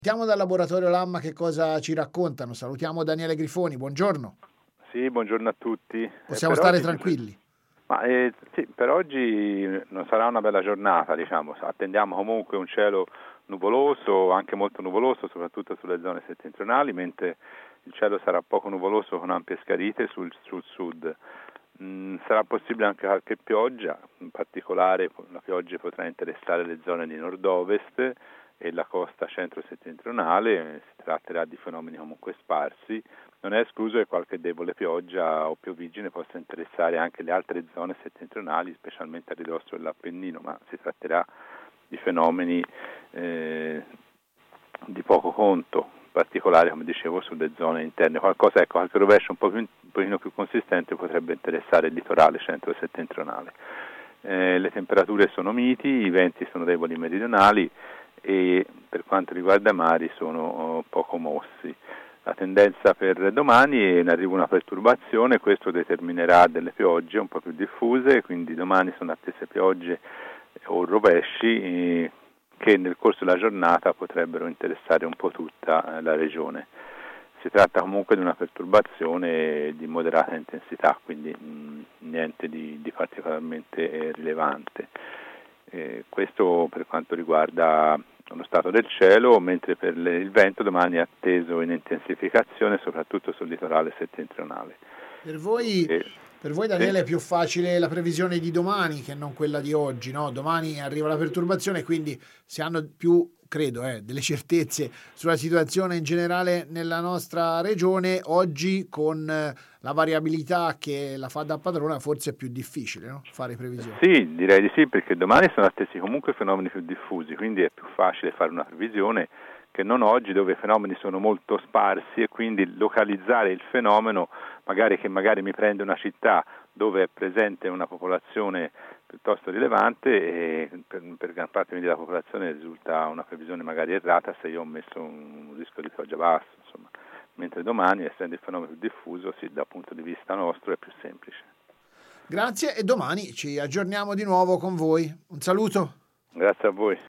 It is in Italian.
Sentiamo dal laboratorio Lamma che cosa ci raccontano. Salutiamo Daniele Grifoni, buongiorno. Sì, buongiorno a tutti. Possiamo stare tranquilli. Sì, per oggi non sarà una bella giornata, diciamo. Attendiamo comunque un cielo nuvoloso, anche molto nuvoloso, soprattutto sulle zone settentrionali, mentre il cielo sarà poco nuvoloso con ampie schiarite sul sud. Sarà possibile anche qualche pioggia, in particolare la pioggia potrà interessare le zone di nord-ovest e la costa centro-settentrionale. Si tratterà di fenomeni comunque sparsi. Non è escluso che qualche debole pioggia o pioviggine possa interessare anche le altre zone settentrionali, specialmente a ridosso dell'Appennino, ma si tratterà di fenomeni di poco conto, in particolare, come dicevo, sulle zone interne. Qualche rovescio un pochino più consistente potrebbe interessare il litorale centro-settentrionale. Le temperature sono miti, i venti sono deboli meridionali e per quanto riguarda i mari sono poco mossi. La tendenza per domani è in arrivo una perturbazione, questo determinerà delle piogge un po' più diffuse, quindi domani sono attese piogge o rovesci che nel corso della giornata potrebbero interessare un po' tutta la regione. Si tratta comunque di una perturbazione di moderata intensità, quindi niente di particolarmente rilevante. Questo per quanto riguarda lo stato del cielo, mentre per il vento domani è atteso in intensificazione soprattutto sul litorale settentrionale. Per voi Daniele, Sì. è più facile la previsione di domani che non quella di oggi, no? Domani arriva la perturbazione, quindi si hanno più, credo, delle certezze sulla situazione in generale nella nostra regione. Oggi con la variabilità che la fa da padrona forse è più difficile, no? Fare previsioni. Sì, direi di sì, perché domani sono attesi comunque fenomeni più diffusi, quindi è più facile fare una previsione che non oggi, dove i fenomeni sono molto sparsi e quindi localizzare il fenomeno, magari mi prende una città dove è presente una popolazione piuttosto rilevante e per gran parte della popolazione risulta una previsione magari errata se io ho messo un rischio di pioggia basso, insomma. Mentre domani, essendo il fenomeno più diffuso, sì, dal punto di vista nostro è più semplice. Grazie e domani ci aggiorniamo di nuovo con voi. Un saluto. Grazie a voi.